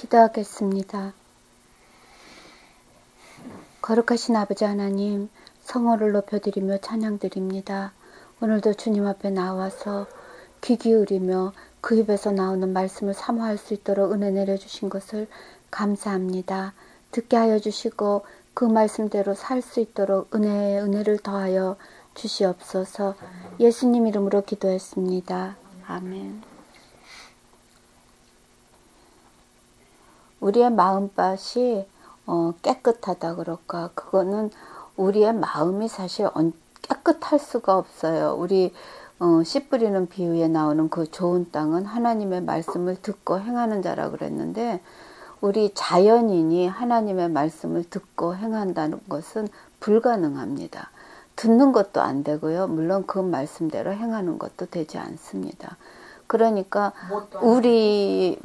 기도하겠습니다. 거룩하신 아버지 하나님, 성호를 높여드리며 찬양드립니다. 오늘도 주님 앞에 나와서 귀 기울이며 그 입에서 나오는 말씀을 사모할 수 있도록 은혜 내려주신 것을 감사합니다. 듣게 하여 주시고 그 말씀대로 살 수 있도록 은혜를 더하여 주시옵소서. 예수님 이름으로 기도했습니다. 아멘. 우리의 마음밭이 깨끗하다 그럴까? 그거는 우리의 마음이 사실 깨끗할 수가 없어요. 우리 씨 뿌리는 비유에 나오는 그 좋은 땅은 하나님의 말씀을 듣고 행하는 자라 그랬는데, 우리 자연인이 하나님의 말씀을 듣고 행한다는 것은 불가능합니다. 듣는 것도 안 되고요. 물론 그 말씀대로 행하는 것도 되지 않습니다. 그러니까 우리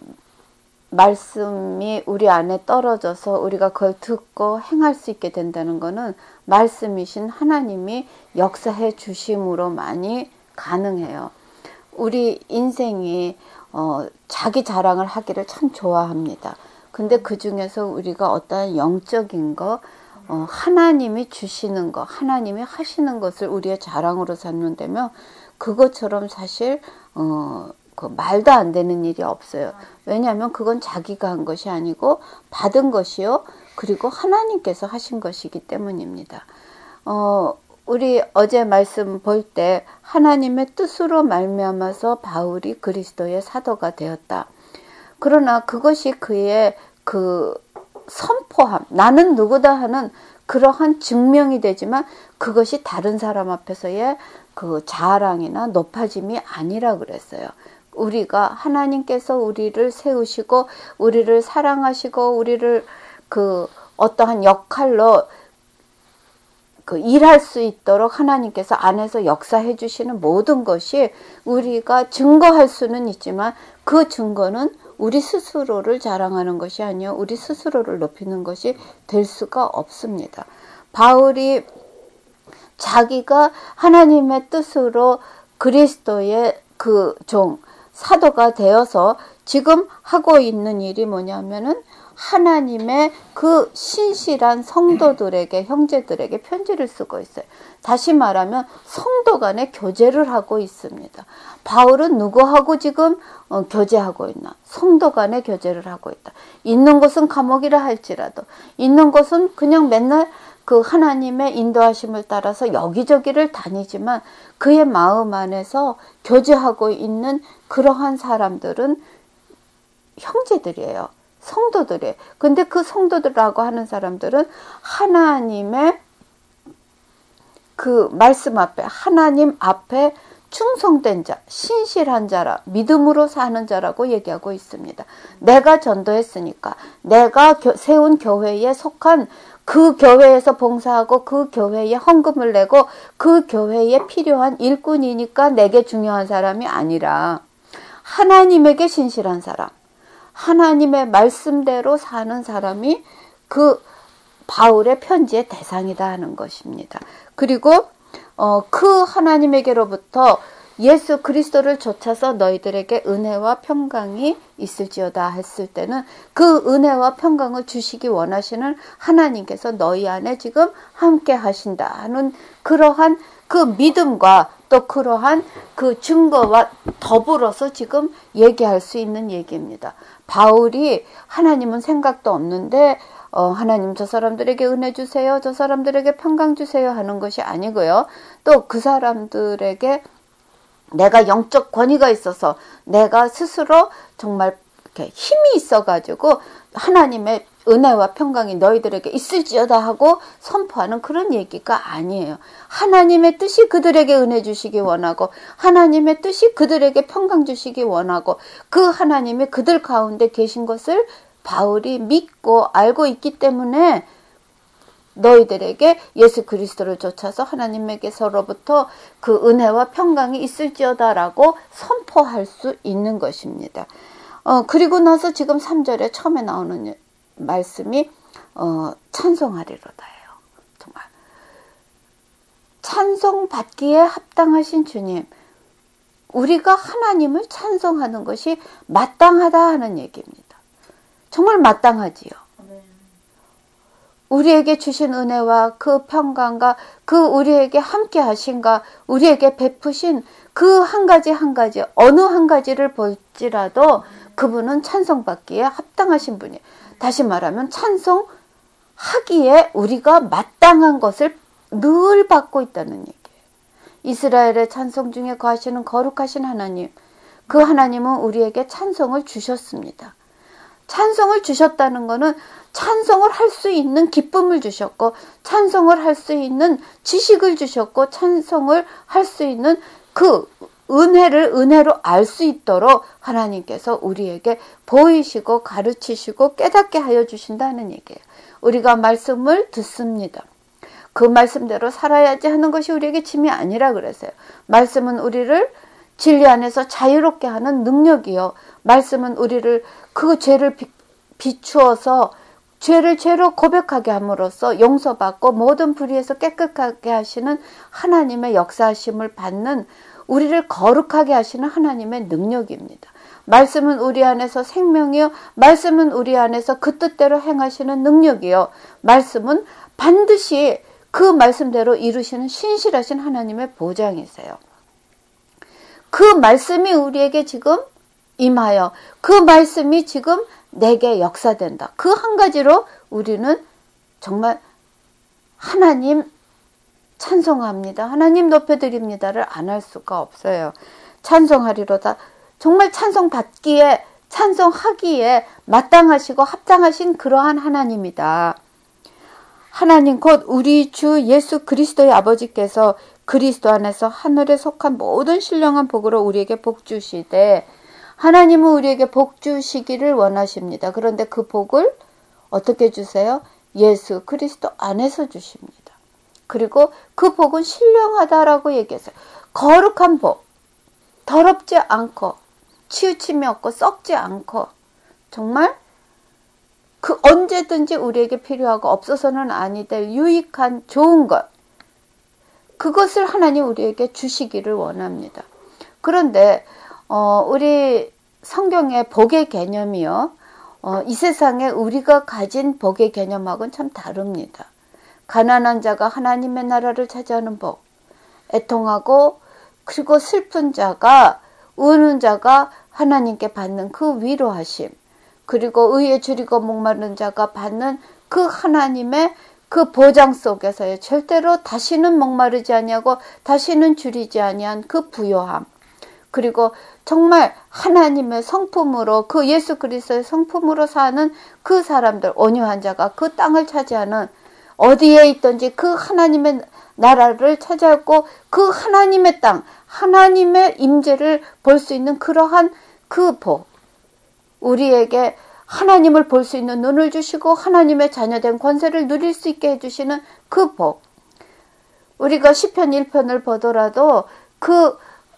말씀이 우리 안에 떨어져서 우리가 그걸 듣고 행할 수 있게 된다는 것은 말씀이신 하나님이 역사해 주심으로만이 가능해요. 우리 인생이 자기 자랑을 하기를 참 좋아합니다. 근데 그 중에서 우리가 어떠한 영적인 거, 하나님이 주시는 거, 하나님이 하시는 것을 우리의 자랑으로 삼는다면 그것처럼 사실 그 말도 안 되는 일이 없어요. 왜냐하면 그건 자기가 한 것이 아니고 받은 것이요, 그리고 하나님께서 하신 것이기 때문입니다. 우리 어제 말씀 볼 때 하나님의 뜻으로 말미암아서 바울이 그리스도의 사도가 되었다. 그러나 그것이 그의 그 선포함, 나는 누구다 하는 그러한 증명이 되지만 그것이 다른 사람 앞에서의 그 자랑이나 높아짐이 아니라 그랬어요. 우리가 하나님께서 우리를 세우시고 우리를 사랑하시고 우리를 그 어떠한 역할로 그 일할 수 있도록 하나님께서 안에서 역사해 주시는 모든 것이 우리가 증거할 수는 있지만 그 증거는 우리 스스로를 자랑하는 것이 아니요, 우리 스스로를 높이는 것이 될 수가 없습니다. 바울이 자기가 하나님의 뜻으로 그리스도의 그 종, 사도가 되어서 지금 하고 있는 일이 뭐냐면은 하나님의 그 신실한 성도들에게, 형제들에게 편지를 쓰고 있어요. 다시 말하면 성도 간에 교제를 하고 있습니다. 바울은 누구하고 지금 교제하고 있나? 성도 간에 교제를 하고 있다. 있는 곳은 감옥이라 할지라도, 있는 곳은 그냥 맨날 그 하나님의 인도하심을 따라서 여기저기를 다니지만 그의 마음 안에서 교제하고 있는 그러한 사람들은 형제들이에요. 성도들이에요. 근데 그 성도들이라고 하는 사람들은 하나님의 그 말씀 앞에, 하나님 앞에 충성된 자, 신실한 자라, 믿음으로 사는 자라고 얘기하고 있습니다. 내가 전도했으니까, 내가 세운 교회에 속한 그 교회에서 봉사하고 그 교회에 헌금을 내고 그 교회에 필요한 일꾼이니까 내게 중요한 사람이 아니라 하나님에게 신실한 사람, 하나님의 말씀대로 사는 사람이 그 바울의 편지의 대상이다 하는 것입니다. 그리고 그 하나님에게로부터 예수 그리스도를 좇아서 너희들에게 은혜와 평강이 있을지어다 했을 때는 그 은혜와 평강을 주시기 원하시는 하나님께서 너희 안에 지금 함께 하신다 하는 그러한 그 믿음과 또 그러한 그 증거와 더불어서 지금 얘기할 수 있는 얘기입니다. 바울이 하나님은 생각도 없는데 하나님 저 사람들에게 은혜 주세요, 저 사람들에게 평강 주세요 하는 것이 아니고요. 또 그 사람들에게 내가 영적 권위가 있어서 내가 스스로 정말 이렇게 힘이 있어가지고 하나님의 은혜와 평강이 너희들에게 있을지어다 하고 선포하는 그런 얘기가 아니에요. 하나님의 뜻이 그들에게 은혜 주시기 원하고 하나님의 뜻이 그들에게 평강 주시기 원하고 그 하나님이 그들 가운데 계신 것을 바울이 믿고 알고 있기 때문에 너희들에게 예수 그리스도를 좇아서 하나님에게서로부터 그 은혜와 평강이 있을지어다라고 선포할 수 있는 것입니다. 그리고 나서 지금 3절에 처음에 나오는 말씀이 찬송하리로다예요. 정말 찬송받기에 합당하신 주님, 우리가 하나님을 찬송하는 것이 마땅하다 하는 얘기입니다. 정말 마땅하지요. 우리에게 주신 은혜와 그 평강과 그 우리에게 함께 하신가, 우리에게 베푸신 그 한 가지 한 가지, 어느 한 가지를 볼지라도 그분은 찬송받기에 합당하신 분이에요. 다시 말하면 찬송하기에 우리가 마땅한 것을 늘 받고 있다는 얘기예요. 이스라엘의 찬송 중에 거하시는 거룩하신 하나님, 그 하나님은 우리에게 찬송을 주셨습니다. 찬송을 주셨다는 것은 찬송을 할 수 있는 기쁨을 주셨고, 찬송을 할 수 있는 지식을 주셨고, 찬송을 할 수 있는 그 은혜를 은혜로 알 수 있도록 하나님께서 우리에게 보이시고 가르치시고 깨닫게 하여 주신다는 얘기예요. 우리가 말씀을 듣습니다. 그 말씀대로 살아야지 하는 것이 우리에게 짐이 아니라 그랬어요. 말씀은 우리를 진리 안에서 자유롭게 하는 능력이요. 말씀은 우리를 그 죄를 비추어서 죄를 죄로 고백하게 함으로써 용서받고 모든 불의에서 깨끗하게 하시는 하나님의 역사하심을 받는, 우리를 거룩하게 하시는 하나님의 능력입니다. 말씀은 우리 안에서 생명이요. 말씀은 우리 안에서 그 뜻대로 행하시는 능력이요. 말씀은 반드시 그 말씀대로 이루시는 신실하신 하나님의 보장이세요. 그 말씀이 우리에게 지금 임하여 그 말씀이 지금 내게 역사된다. 그 한 가지로 우리는 정말 하나님 찬송합니다. 하나님 높여드립니다를 안 할 수가 없어요. 찬송하리로다. 정말 찬송받기에, 찬송하기에 마땅하시고 합당하신 그러한 하나님이다. 하나님 곧 우리 주 예수 그리스도의 아버지께서 그리스도 안에서 하늘에 속한 모든 신령한 복으로 우리에게 복 주시되, 하나님은 우리에게 복 주시기를 원하십니다. 그런데 그 복을 어떻게 주세요? 예수 그리스도 안에서 주십니다. 그리고 그 복은 신령하다라고 얘기했어요. 거룩한 복, 더럽지 않고 치우침이 없고 썩지 않고 정말 그 언제든지 우리에게 필요하고 없어서는 아니 될 유익한 좋은 것, 그것을 하나님 우리에게 주시기를 원합니다. 그런데 우리 성경의 복의 개념이요, 이 세상에 우리가 가진 복의 개념하고는 참 다릅니다. 가난한 자가 하나님의 나라를 차지하는 복, 애통하고 그리고 슬픈 자가, 우는 자가 하나님께 받는 그 위로하심, 그리고 의에 줄이고 목마른 자가 받는 그 하나님의 그 보장 속에서의 절대로 다시는 목마르지 아니하고 다시는 줄이지 아니한 그 부요함, 그리고 정말 하나님의 성품으로, 그 예수 그리스도의 성품으로 사는 그 사람들, 온유한 자가 그 땅을 차지하는, 어디에 있든지 그 하나님의 나라를 차지하고 그 하나님의 땅, 하나님의 임재를 볼 수 있는 그러한 그 복, 우리에게 하나님을 볼 수 있는 눈을 주시고 하나님의 자녀된 권세를 누릴 수 있게 해주시는 그 복. 우리가 시편 1편을 보더라도 그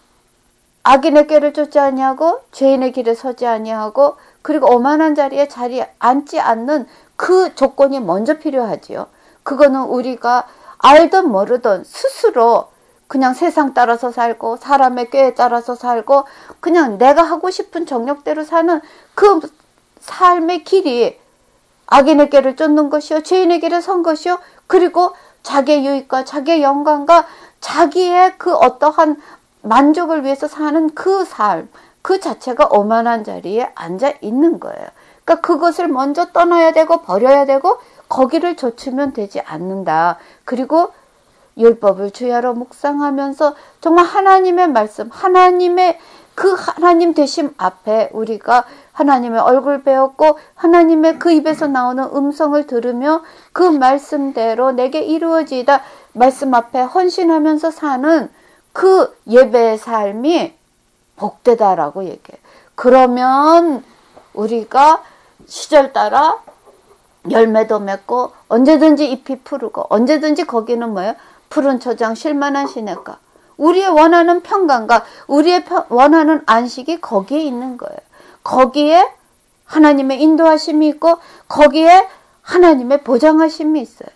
악인의 꾀를 쫓지 아니하고 죄인의 길에 서지 아니하고 그리고 오만한 자리에 자리에 앉지 않는 그 조건이 먼저 필요하지요. 그거는 우리가 알든 모르든 스스로 그냥 세상 따라서 살고 사람의 꾀에 따라서 살고 그냥 내가 하고 싶은 정력대로 사는 그 삶의 길이 악인의 꾀를 쫓는 것이요, 죄인의 길에 선 것이요, 그리고 자기의 유익과 자기의 영광과 자기의 그 어떠한 만족을 위해서 사는 그 삶, 그 자체가 오만한 자리에 앉아 있는 거예요. 그러니까 그것을 먼저 떠나야 되고 버려야 되고 거기를 좇으면 되지 않는다. 그리고 율법을 주야로 묵상하면서 정말 하나님의 말씀, 하나님의 그 하나님 되심 앞에 우리가 하나님의 얼굴 배웠고 하나님의 그 입에서 나오는 음성을 들으며 그 말씀대로 내게 이루어지다 말씀 앞에 헌신하면서 사는 그 예배의 삶이 복되다라고 얘기해요. 그러면 우리가 시절 따라 열매도 맺고 언제든지 잎이 푸르고 언제든지 거기는 뭐예요? 푸른 초장 쉴만한 시냇가. 우리의 원하는 평강과 우리의 원하는 안식이 거기에 있는 거예요. 거기에 하나님의 인도하심이 있고 거기에 하나님의 보장하심이 있어요.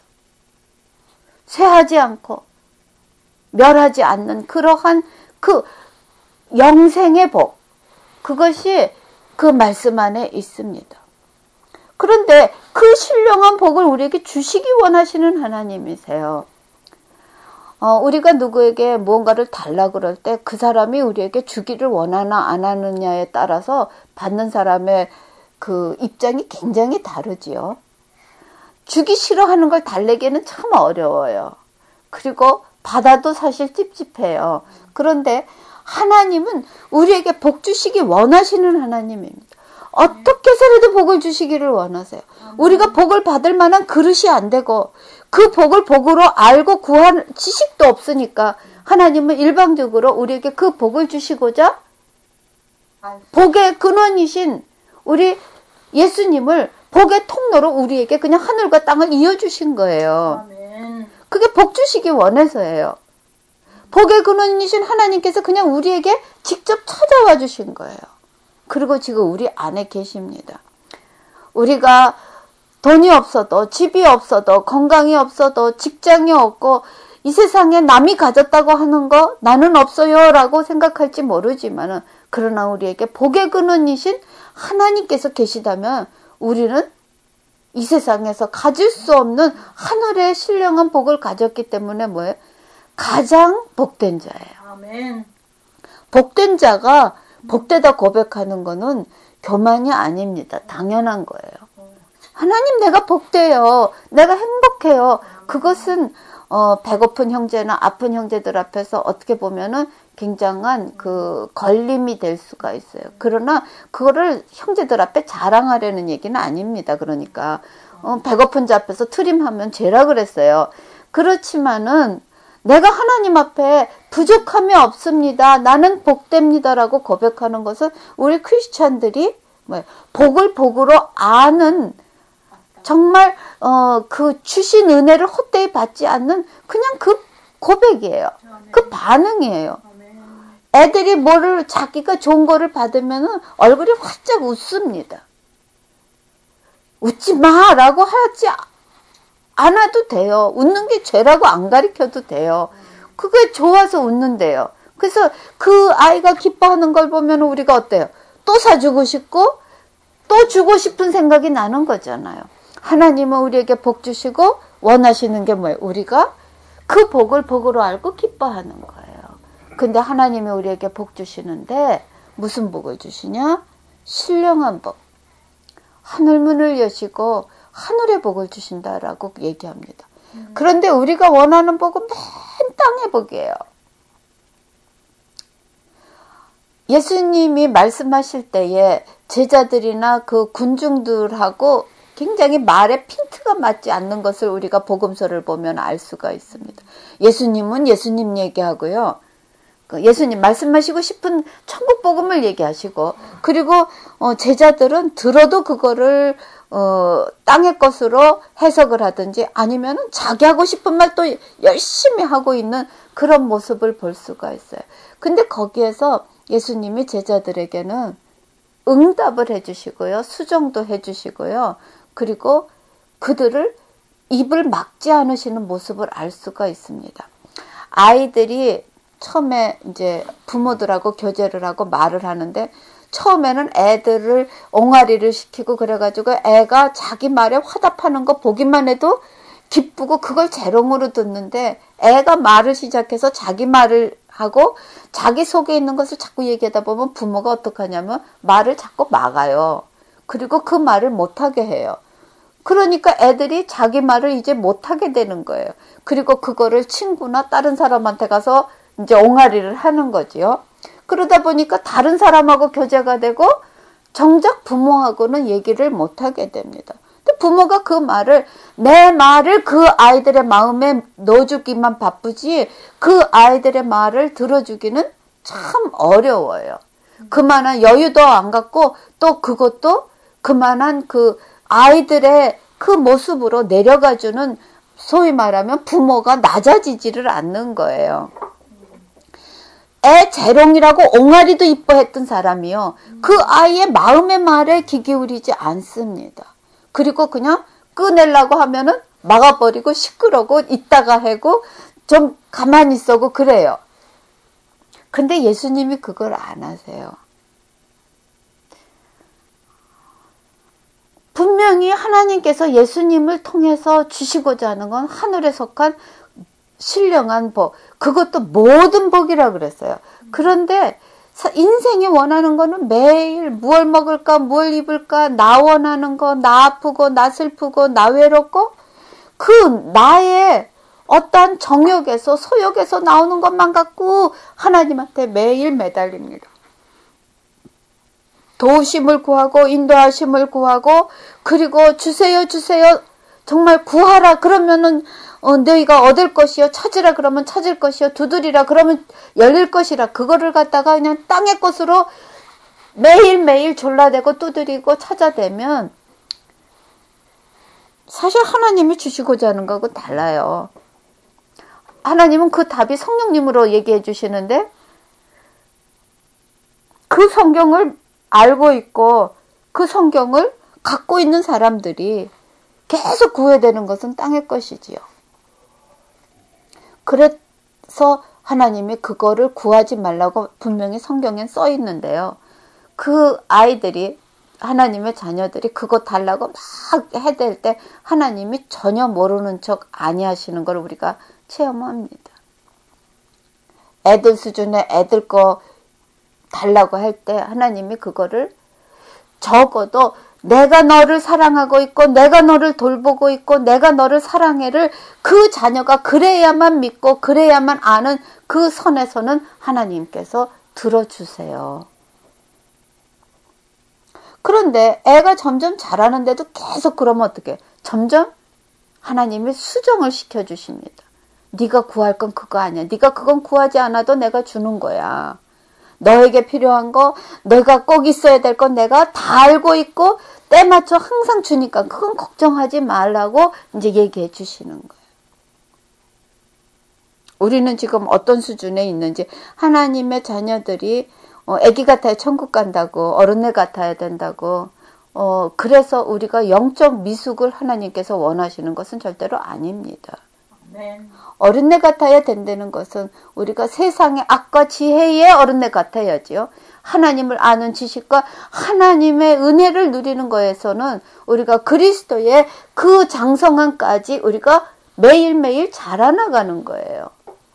쇠하지 않고 멸하지 않는 그러한 그 영생의 복, 그것이 그 말씀 안에 있습니다. 그런데 그 신령한 복을 우리에게 주시기 원하시는 하나님이세요. 우리가 누구에게 무언가를 달라 그럴 때 그 사람이 우리에게 주기를 원하나 안 하느냐에 따라서 받는 사람의 그 입장이 굉장히 다르지요. 주기 싫어하는 걸 달래기는 참 어려워요. 그리고 받아도 사실 찝찝해요. 그런데 하나님은 우리에게 복 주시기 원하시는 하나님입니다. 어떻게 해서라도 복을 주시기를 원하세요. 우리가 복을 받을 만한 그릇이 안 되고 그 복을 복으로 알고 구할 지식도 없으니까 하나님은 일방적으로 우리에게 그 복을 주시고자 복의 근원이신 우리 예수님을 복의 통로로 우리에게 그냥 하늘과 땅을 이어주신 거예요. 그게 복 주시기 원해서예요. 복의 근원이신 하나님께서 그냥 우리에게 직접 찾아와 주신 거예요. 그리고 지금 우리 안에 계십니다. 우리가 돈이 없어도, 집이 없어도, 건강이 없어도, 직장이 없고 이 세상에 남이 가졌다고 하는 거 나는 없어요 라고 생각할지 모르지만 그러나 우리에게 복의 근원이신 하나님께서 계시다면 우리는 이 세상에서 가질 수 없는 하늘의 신령한 복을 가졌기 때문에 뭐예요? 가장 복된 자예요. 아멘. 복된 자가 복되다 고백하는 거는 교만이 아닙니다. 당연한 거예요. 하나님 내가 복돼요. 내가 행복해요. 그것은 배고픈 형제나 아픈 형제들 앞에서 어떻게 보면은 굉장한 그 걸림이 될 수가 있어요. 그러나 그거를 형제들 앞에 자랑하려는 얘기는 아닙니다. 그러니까 배고픈 자 앞에서 트림하면 죄라 그랬어요. 그렇지만은 내가 하나님 앞에 부족함이 없습니다. 나는 복됩니다라고 고백하는 것은 우리 크리스찬들이 복을 복으로 아는 정말 그 주신 은혜를 헛되이 받지 않는 그냥 그 고백이에요. 그 반응이에요. 애들이 뭐를 자기가 좋은 거를 받으면 얼굴이 활짝 웃습니다. 웃지 마라고 하지 않아도 돼요. 웃는 게 죄라고 안 가르쳐도 돼요. 그게 좋아서 웃는데요. 그래서 그 아이가 기뻐하는 걸 보면 우리가 어때요? 또 사주고 싶고 또 주고 싶은 생각이 나는 거잖아요. 하나님은 우리에게 복 주시고 원하시는 게 뭐예요? 우리가 그 복을 복으로 알고 기뻐하는 거예요. 근데 하나님이 우리에게 복 주시는데 무슨 복을 주시냐? 신령한 복. 하늘문을 여시고 하늘의 복을 주신다라고 얘기합니다. 그런데 우리가 원하는 복은 맨 땅의 복이에요. 예수님이 말씀하실 때에 제자들이나 그 군중들하고 굉장히 말에 핀트가 맞지 않는 것을 우리가 복음서를 보면 알 수가 있습니다. 예수님은 예수님 얘기하고요. 예수님 말씀하시고 싶은 천국 복음을 얘기하시고 그리고 제자들은 들어도 그거를 땅의 것으로 해석을 하든지 아니면 자기 하고 싶은 말 또 열심히 하고 있는 그런 모습을 볼 수가 있어요. 근데 거기에서 예수님이 제자들에게는 응답을 해주시고요. 수정도 해주시고요. 그리고 그들을 입을 막지 않으시는 모습을 알 수가 있습니다. 아이들이 처음에 이제 부모들하고 교제를 하고 말을 하는데 처음에는 애들을 옹알이를 시키고 그래가지고 애가 자기 말에 화답하는 거 보기만 해도 기쁘고 그걸 재롱으로 듣는데 애가 말을 시작해서 자기 말을 하고 자기 속에 있는 것을 자꾸 얘기하다 보면 부모가 어떻게 하냐면 말을 자꾸 막아요. 그리고 그 말을 못하게 해요. 그러니까 애들이 자기 말을 이제 못하게 되는 거예요. 그리고 그거를 친구나 다른 사람한테 가서 이제 옹알이를 하는 거지요. 그러다 보니까 다른 사람하고 교제가 되고 정작 부모하고는 얘기를 못하게 됩니다. 근데 부모가 그 말을 내 말을 그 아이들의 마음에 넣어주기만 바쁘지 그 아이들의 말을 들어주기는 참 어려워요. 그만한 여유도 안 갖고 또 그것도 그만한 그 아이들의 그 모습으로 내려가주는 소위 말하면 부모가 낮아지지를 않는 거예요. 애 재롱이라고 옹알이도 이뻐했던 사람이요. 그 아이의 마음의 말에 귀 기울이지 않습니다. 그리고 그냥 꺼내려고 하면은 막아버리고 시끄러고 이따가 하고 좀 가만히 있어고 그래요. 근데 예수님이 그걸 안 하세요. 분명히 하나님께서 예수님을 통해서 주시고자 하는 건 하늘에 속한 신령한 복, 그것도 모든 복이라 그랬어요. 그런데 인생이 원하는 거는 매일 무얼 먹을까, 무얼 입을까, 나 원하는 거, 나 아프고, 나 슬프고, 나 외롭고, 그 나의 어떠한 정욕에서, 소욕에서 나오는 것만 갖고 하나님한테 매일 매달립니다. 도우심을 구하고, 인도하심을 구하고, 그리고 주세요, 주세요, 정말 구하라 그러면은 너희가 얻을 것이요, 찾으라 그러면 찾을 것이요, 두드리라 그러면 열릴 것이라, 그거를 갖다가 그냥 땅의 것으로 매일매일 졸라대고 두드리고 찾아대면 사실 하나님이 주시고자 하는 거하고 달라요. 하나님은 그 답이 성령님으로 얘기해 주시는데, 그 성경을 알고 있고 그 성경을 갖고 있는 사람들이 계속 구해되는 것은 땅의 것이지요. 그래서 하나님이 그거를 구하지 말라고 분명히 성경에 써 있는데요. 그 아이들이, 하나님의 자녀들이 그거 달라고 막 해댈 때 하나님이 전혀 모르는 척 아니하시는 걸 우리가 체험합니다. 애들 수준의 애들 거 달라고 할 때 하나님이 그거를 적어도 내가 너를 사랑하고 있고 내가 너를 돌보고 있고 내가 너를 사랑해를 그 자녀가 그래야만 믿고 그래야만 아는 그 선에서는 하나님께서 들어주세요. 그런데 애가 점점 자라는데도 계속 그러면 어떡해? 점점 하나님이 수정을 시켜주십니다. 네가 구할 건 그거 아니야. 네가 그건 구하지 않아도 내가 주는 거야. 너에게 필요한 거, 너가 꼭 있어야 될 건 내가 다 알고 있고 때 맞춰 항상 주니까 그건 걱정하지 말라고 이제 얘기해 주시는 거예요. 우리는 지금 어떤 수준에 있는지, 하나님의 자녀들이 아기 같아야 천국 간다고, 어른애 같아야 된다고, 그래서 우리가 영적 미숙을 하나님께서 원하시는 것은 절대로 아닙니다. 아멘. 어른애 같아야 된다는 것은 우리가 세상의 악과 지혜의 어른애 같아야지요. 하나님을 아는 지식과 하나님의 은혜를 누리는 거에서는 우리가 그리스도의 그 장성함까지 우리가 매일매일 자라나가는 거예요.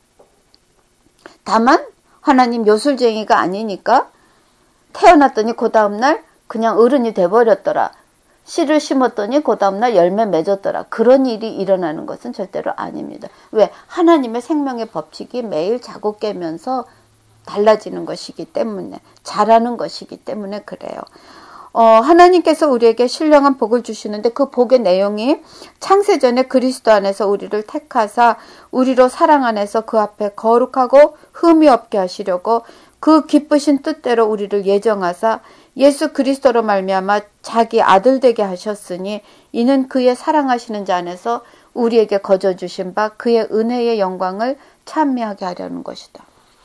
다만 하나님 요술쟁이가 아니니까 태어났더니 그 다음날 그냥 어른이 돼버렸더라. 씨를 심었더니 그 다음날 열매 맺었더라. 그런 일이 일어나는 것은 절대로 아닙니다. 왜? 하나님의 생명의 법칙이 매일 자고 깨면서 달라지는 것이기 때문에, 자라는 것이기 때문에 그래요. 하나님께서 우리에게 신령한 복을 주시는데 그 복의 내용이 창세전에 그리스도 안에서 우리를 택하사 우리로 사랑 안에서 그 앞에 거룩하고 흠이 없게 하시려고 그 기쁘신 뜻대로 우리를 예정하사 예수 그리스도로 말미암아 자기 아들 되게 하셨으니 이는 그의 사랑하시는 자 안에서 우리에게 거저 주신 바 그의 은혜의 영광을 찬미하게 하려는 것이다.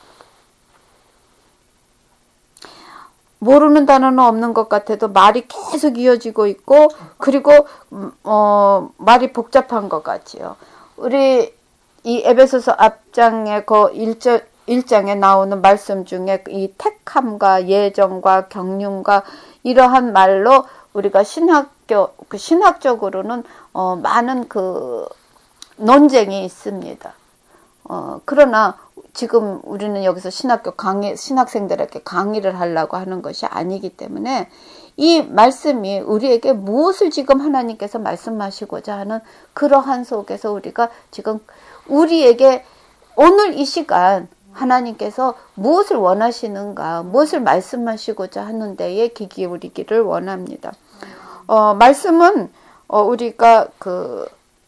모르는 단어는 없는 것 같아도 말이 계속 이어지고 있고, 그리고 말이 복잡한 것 같지요. 우리 이 에베소서 앞장의 그 1장에 나오는 말씀 중에 이 택함과 예정과 경륜과 이러한 말로 우리가 신학적으로는 많은 그 논쟁이 있습니다. 그러나 지금 우리는 여기서 신학생들에게 강의를 하려고 하는 것이 아니기 때문에 이 말씀이 우리에게 무엇을 지금 하나님께서 말씀하시고자 하는 그러한 속에서 우리가 지금 우리에게 오늘 이 시간 하나님께서 무엇을 원하시는가, 무엇을 말씀하시고자 하는 데에 귀 기울이기를 원합니다. 말씀은 우리가 그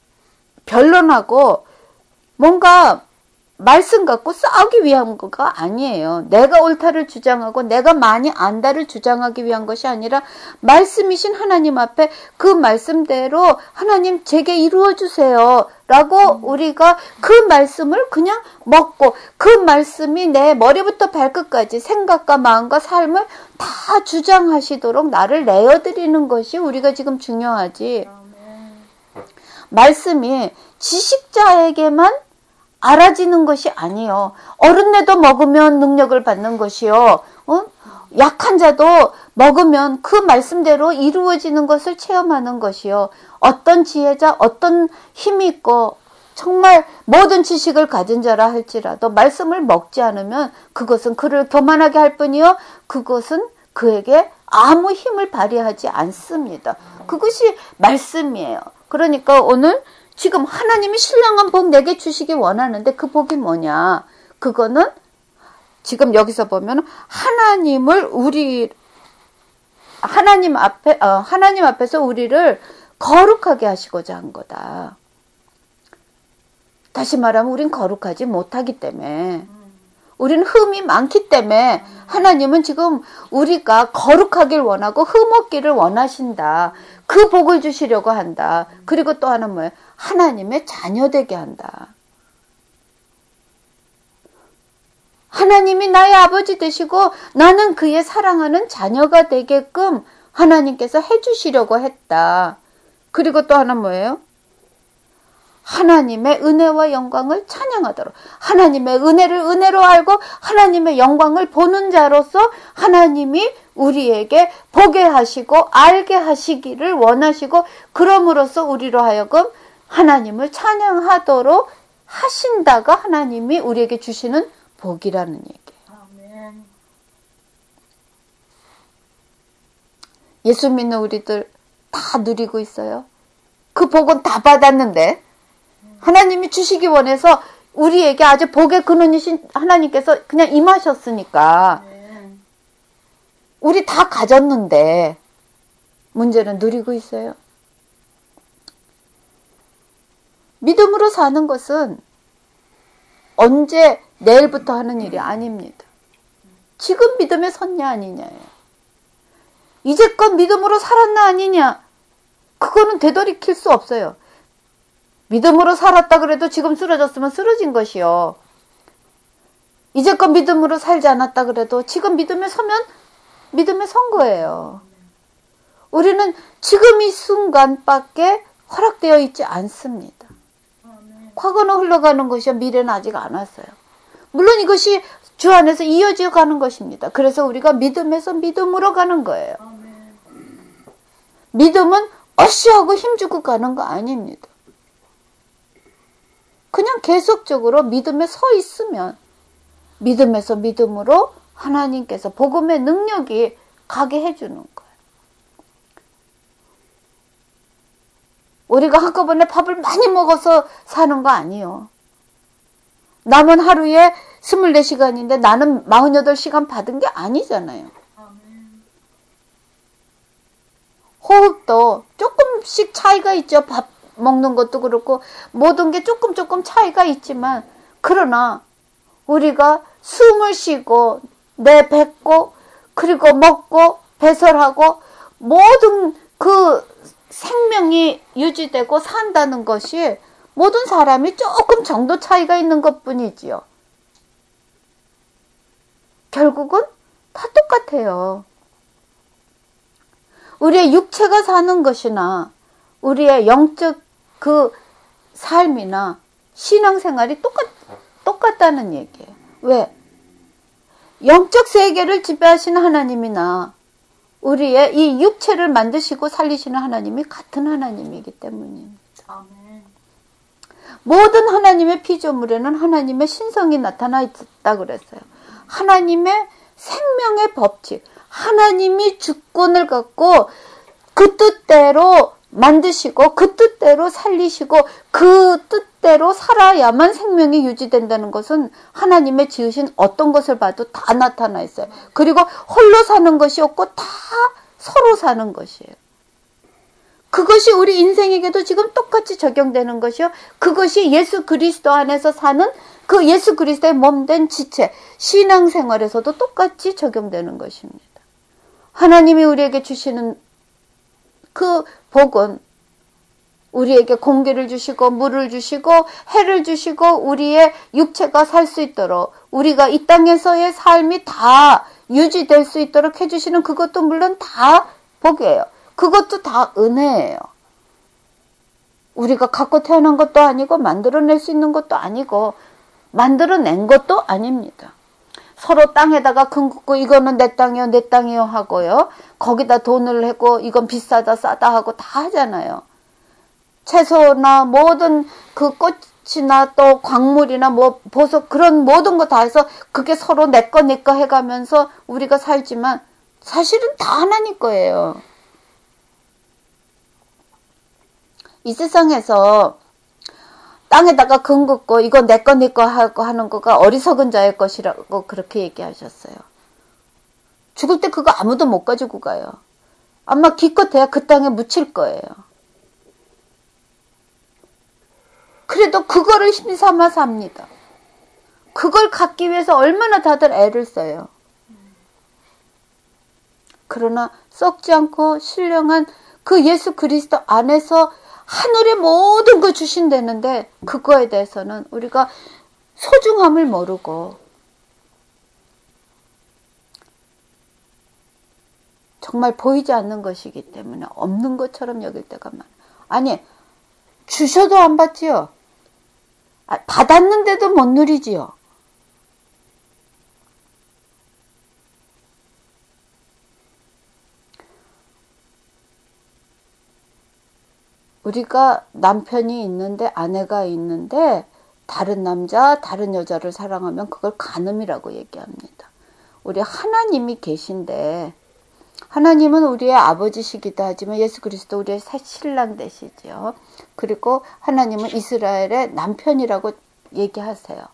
변론하고 뭔가 말씀 갖고 싸우기 위한 거가 아니에요. 내가 옳다를 주장하고 내가 많이 안다를 주장하기 위한 것이 아니라 말씀이신 하나님 앞에 그 말씀대로 하나님 제게 이루어 주세요 라고 우리가 그 말씀을 그냥 먹고 그 말씀이 내 머리부터 발끝까지 생각과 마음과 삶을 다 주장하시도록 나를 내어드리는 것이 우리가 지금 중요하지. 말씀이 지식자에게만 알아지는 것이 아니요. 어른애도 먹으면 능력을 받는 것이요. 약한 자도 먹으면 그 말씀대로 이루어지는 것을 체험하는 것이요. 어떤 지혜자, 어떤 힘이 있고 정말 모든 지식을 가진 자라 할지라도 말씀을 먹지 않으면 그것은 그를 교만하게 할 뿐이요. 그것은 그에게 아무 힘을 발휘하지 않습니다. 그것이 말씀이에요. 그러니까 오늘 지금 하나님이 신령한 복 내게 주시기 원하는데 그 복이 뭐냐? 그거는 지금 여기서 보면 하나님 앞에서 우리를 거룩하게 하시고자 한 거다. 다시 말하면 우린 거룩하지 못하기 때문에, 우린 흠이 많기 때문에 하나님은 지금 우리가 거룩하길 원하고 흠 없기를 원하신다. 그 복을 주시려고 한다. 그리고 또 하나는 뭐예요? 하나님의 자녀 되게 한다. 하나님이 나의 아버지 되시고 나는 그의 사랑하는 자녀가 되게끔 하나님께서 해주시려고 했다. 그리고 또 하나 뭐예요? 하나님의 은혜와 영광을 찬양하도록, 하나님의 은혜를 은혜로 알고 하나님의 영광을 보는 자로서 하나님이 우리에게 보게 하시고 알게 하시기를 원하시고, 그럼으로써 우리로 하여금 하나님을 찬양하도록 하신다가 하나님이 우리에게 주시는 복이라는 얘기예요. 아멘. 예수 믿는 우리들 다 누리고 있어요. 그 복은 다 받았는데 하나님이 주시기 원해서 우리에게 아주 복의 근원이신 하나님께서 그냥 임하셨으니까 우리 다 가졌는데 문제는 누리고 있어요. 믿음으로 사는 것은 언제 내일부터 하는 일이 아닙니다. 지금 믿음에 섰냐 아니냐예요. 이제껏 믿음으로 살았나 아니냐, 그거는 되돌이킬 수 없어요. 믿음으로 살았다 그래도 지금 쓰러졌으면 쓰러진 것이요. 이제껏 믿음으로 살지 않았다 그래도 지금 믿음에 서면 믿음에 선 거예요. 우리는 지금 이 순간밖에 허락되어 있지 않습니다. 과거는 흘러가는 것이요, 미래는 아직 안 왔어요. 물론 이것이 주 안에서 이어져 가는 것입니다. 그래서 우리가 믿음에서 믿음으로 가는 거예요. 믿음은 어시하고 힘주고 가는 거 아닙니다. 그냥 계속적으로 믿음에 서 있으면 믿음에서 믿음으로 하나님께서 복음의 능력이 가게 해주는 거예요. 우리가 한꺼번에 밥을 많이 먹어서 사는 거 아니에요. 남은 하루에 24시간인데 나는 48시간 받은 게 아니잖아요. 호흡도 조금씩 차이가 있죠. 밥 먹는 것도 그렇고 모든 게 조금 차이가 있지만, 그러나 우리가 숨을 쉬고 내뱉고 그리고 먹고 배설하고 모든 그 생명이 유지되고 산다는 것이 모든 사람이 조금 정도 차이가 있는 것뿐이지요. 결국은 다 똑같아요. 우리의 육체가 사는 것이나 우리의 영적 그 삶이나 신앙생활이 똑같다는 얘기예요. 왜? 영적 세계를 지배하시는 하나님이나 우리의 이 육체를 만드시고 살리시는 하나님이 같은 하나님이기 때문입니다. 아멘. 모든 하나님의 피조물에는 하나님의 신성이 나타나 있다 그랬어요. 하나님의 생명의 법칙, 하나님이 주권을 갖고 그 뜻대로 만드시고 그 뜻대로 살리시고 그 뜻대로 살아야만 생명이 유지된다는 것은 하나님의 지으신 어떤 것을 봐도 다 나타나 있어요. 그리고 홀로 사는 것이 없고 다 서로 사는 것이에요. 그것이 우리 인생에게도 지금 똑같이 적용되는 것이요. 그것이 예수 그리스도 안에서 사는 그 예수 그리스도의 몸된 지체, 신앙생활에서도 똑같이 적용되는 것입니다. 하나님이 우리에게 주시는 그 복은 우리에게 공기를 주시고 물을 주시고 해를 주시고 우리의 육체가 살 수 있도록, 우리가 이 땅에서의 삶이 다 유지될 수 있도록 해주시는 그것도 물론 다 복이에요. 그것도 다 은혜예요. 우리가 갖고 태어난 것도 아니고 만들어낼 수 있는 것도 아니고 만들어낸 것도 아닙니다. 서로 땅에다가 금 긋고 이거는 내 땅이요 내 땅이요 하고요. 거기다 돈을 내고 이건 비싸다 싸다 하고 다 하잖아요. 채소나 모든 그 꽃이나 또 광물이나 뭐 보석 그런 모든 거 다 해서 그게 서로 내 거 해가면서 우리가 살지만 사실은 다 하나님 거예요. 이 세상에서 땅에다가 금 긋고 이거 내 거 하고 하는 거가 어리석은 자의 것이라고 그렇게 얘기하셨어요. 죽을 때 그거 아무도 못 가지고 가요. 아마 기껏해야 그 땅에 묻힐 거예요. 그래도 그거를 힘삼아 삽니다. 그걸 갖기 위해서 얼마나 다들 애를 써요. 그러나 썩지 않고 신령한 그 예수 그리스도 안에서 하늘의 모든 거 주신다는데 그거에 대해서는 우리가 소중함을 모르고 정말 보이지 않는 것이기 때문에 없는 것처럼 여길 때가 많아요. 아니 주셔도 안 받지요. 받았는데도 못 누리지요. 우리가 남편이 있는데 아내가 있는데 다른 남자, 다른 여자를 사랑하면 그걸 간음이라고 얘기합니다. 우리 하나님이 계신데 하나님은 우리의 아버지시기도 하지만 예수 그리스도 우리의 새 신랑 되시죠. 그리고 하나님은 이스라엘의 남편이라고 얘기하세요.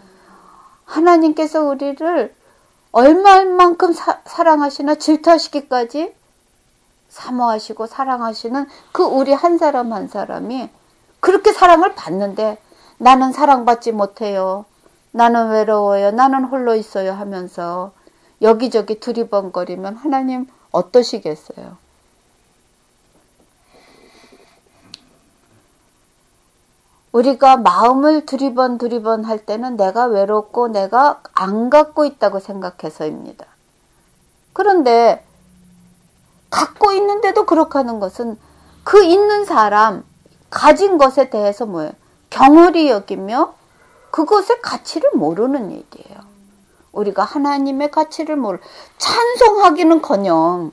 하나님께서 우리를 얼마만큼 사랑하시나 질투하시기까지 사모하시고 사랑하시는 그 우리 한 사람 한 사람이 그렇게 사랑을 받는데 나는 사랑받지 못해요. 나는 외로워요. 나는 홀로 있어요 하면서 여기저기 두리번거리면 하나님 어떠시겠어요? 우리가 마음을 두리번 할 때는 내가 외롭고 내가 안 갖고 있다고 생각해서입니다. 그런데 갖고 있는데도 그렇게 하는 것은 그 있는 사람, 가진 것에 대해서 뭐예요? 경홀히 여기며 그것의 가치를 모르는 얘기예요. 우리가 하나님의 가치를 찬송하기는커녕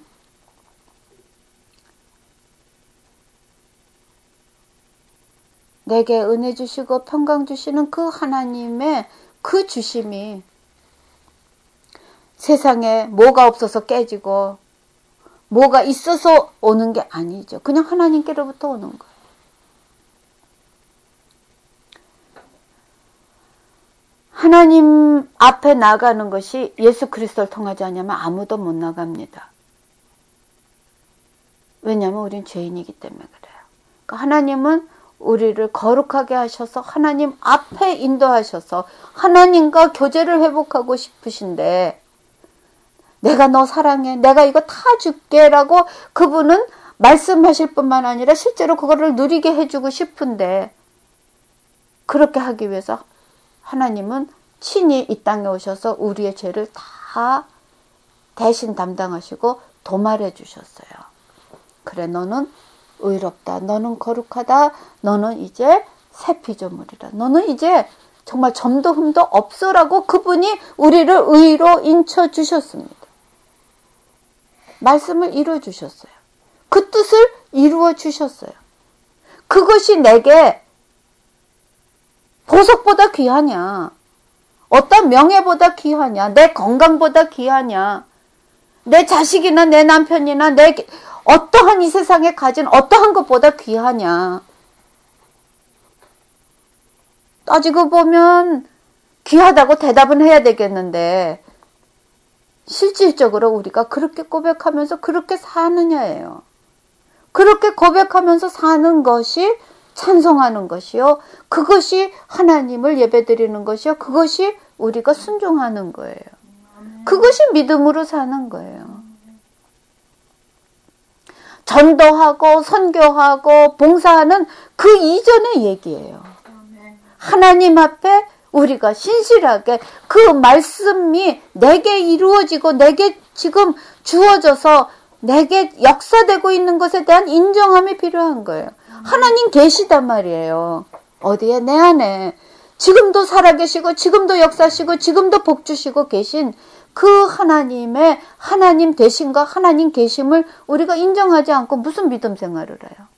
내게 은혜 주시고 평강 주시는 그 하나님의 그 주심이 세상에 뭐가 없어서 깨지고 뭐가 있어서 오는 게 아니죠. 그냥 하나님께로부터 오는 거예요. 하나님 앞에 나가는 것이 예수 그리스도를 통하지 않으면 아무도 못 나갑니다. 왜냐하면 우린 죄인이기 때문에 그래요. 그러니까 하나님은 우리를 거룩하게 하셔서 하나님 앞에 인도하셔서 하나님과 교제를 회복하고 싶으신데 내가 너 사랑해. 내가 이거 다 줄게 라고 그분은 말씀하실 뿐만 아니라 실제로 그거를 누리게 해주고 싶은데 그렇게 하기 위해서 하나님은 친히 이 땅에 오셔서 우리의 죄를 다 대신 담당하시고 도말해 주셨어요. 그래 너는 의롭다. 너는 거룩하다. 너는 이제 새 피조물이다. 너는 이제 정말 점도 흠도 없어라고 그분이 우리를 의로 인쳐 주셨습니다. 말씀을 이루어 주셨어요. 그 뜻을 이루어 주셨어요. 그것이 내게 보석보다 귀하냐? 어떤 명예보다 귀하냐? 내 건강보다 귀하냐? 내 자식이나 내 남편이나 내 어떠한 이 세상에 가진 어떠한 것보다 귀하냐? 따지고 보면 귀하다고 대답은 해야 되겠는데 실질적으로 우리가 그렇게 고백하면서 그렇게 사느냐예요. 그렇게 고백하면서 사는 것이 찬송하는 것이요. 그것이 하나님을 예배드리는 것이요. 그것이 우리가 순종하는 거예요. 그것이 믿음으로 사는 거예요. 전도하고 선교하고 봉사하는 그 이전의 얘기예요. 하나님 앞에 우리가 신실하게 그 말씀이 내게 이루어지고 내게 지금 주어져서 내게 역사되고 있는 것에 대한 인정함이 필요한 거예요. 하나님 계시단 말이에요. 어디에? 내 안에. 지금도 살아계시고 지금도 역사하시고 지금도 복주시고 계신 그 하나님의 하나님 되신과 하나님 계심을 우리가 인정하지 않고 무슨 믿음 생활을 해요?